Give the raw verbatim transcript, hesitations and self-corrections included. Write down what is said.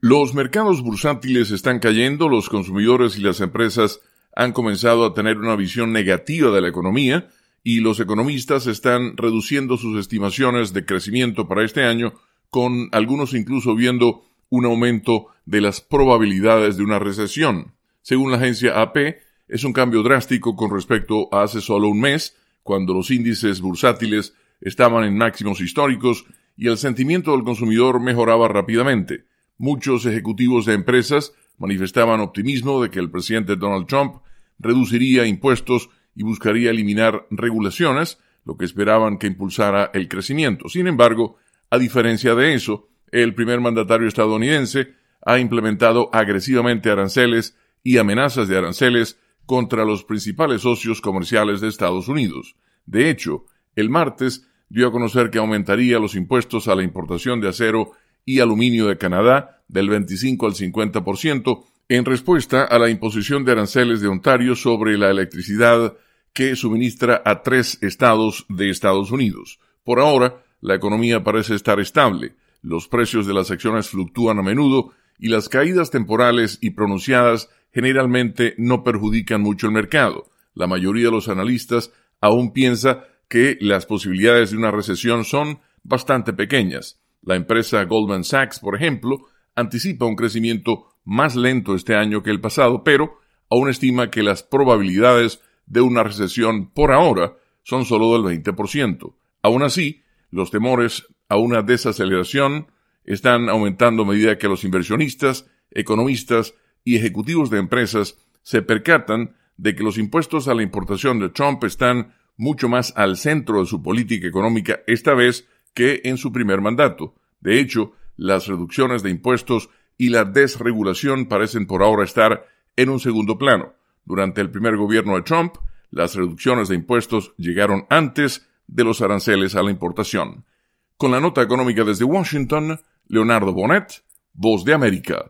Los mercados bursátiles están cayendo, los consumidores y las empresas han comenzado a tener una visión negativa de la economía y los economistas están reduciendo sus estimaciones de crecimiento para este año, con algunos incluso viendo un aumento de las probabilidades de una recesión. Según la agencia A P, es un cambio drástico con respecto a hace solo un mes, cuando los índices bursátiles estaban en máximos históricos y el sentimiento del consumidor mejoraba rápidamente. Muchos ejecutivos de empresas manifestaban optimismo de que el presidente Donald Trump reduciría impuestos y buscaría eliminar regulaciones, lo que esperaban que impulsara el crecimiento. Sin embargo, a diferencia de eso, el primer mandatario estadounidense ha implementado agresivamente aranceles y amenazas de aranceles contra los principales socios comerciales de Estados Unidos. De hecho, el martes dio a conocer que aumentaría los impuestos a la importación de acero y aluminio de Canadá del veinticinco al cincuenta por ciento en respuesta a la imposición de aranceles de Ontario sobre la electricidad que suministra a tres estados de Estados Unidos. Por ahora, la economía parece estar estable, los precios de las acciones fluctúan a menudo y las caídas temporales y pronunciadas generalmente no perjudican mucho el mercado. La mayoría de los analistas aún piensa que las posibilidades de una recesión son bastante pequeñas. La empresa Goldman Sachs, por ejemplo, anticipa un crecimiento más lento este año que el pasado, pero aún estima que las probabilidades de una recesión por ahora son solo del veinte por ciento. Aún así, los temores a una desaceleración están aumentando a medida que los inversionistas, economistas y ejecutivos de empresas se percatan de que los impuestos a la importación de Trump están mucho más al centro de su política económica esta vez que en su primer mandato. De hecho, las reducciones de impuestos y la desregulación parecen por ahora estar en un segundo plano. Durante el primer gobierno de Trump, las reducciones de impuestos llegaron antes de los aranceles a la importación. Con la nota económica desde Washington, Leonardo Bonet, Voz de América.